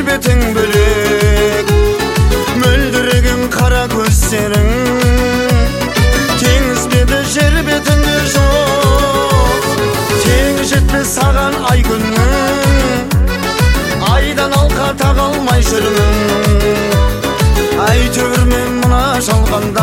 бетің бөлек, мөлдіреген қара көздерің, теңіз беті жер бетінде жоқ. Тең жетпес саған ай күннің, айдан алқа таға алмай жүрмін. Әйтеуір мен мына жалғанда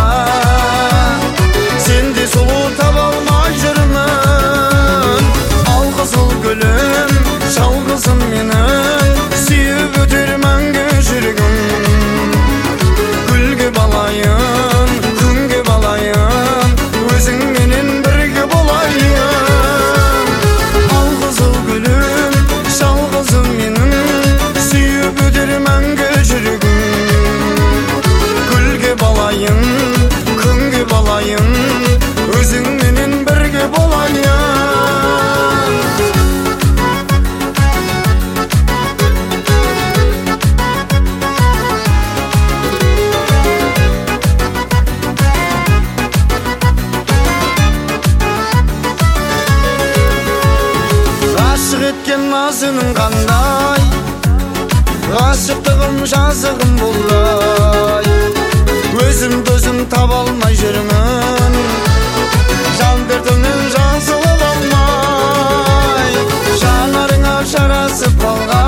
сенде сұлу таба алмай жүрмін. Алқызыл гүлім, жалғызым менің, сүйіп өтер мәңгі жүрегім. Гүлге балайын, күнге балайын, өзіңменен бірге болайын. Алқызыл гүлім, жалғызым менің, сүйіп өтер мәңгі жүрегім. Гүлге балайын, күнге балайын, өзіңменен бірге болайын. Ғашық еткен назының қандай, ғашықтығым жазығым болдай. Өзімді өзім таба алмай жүрмін, жан дертімнен жазылып алмай. Жанарыңа жарасып қалған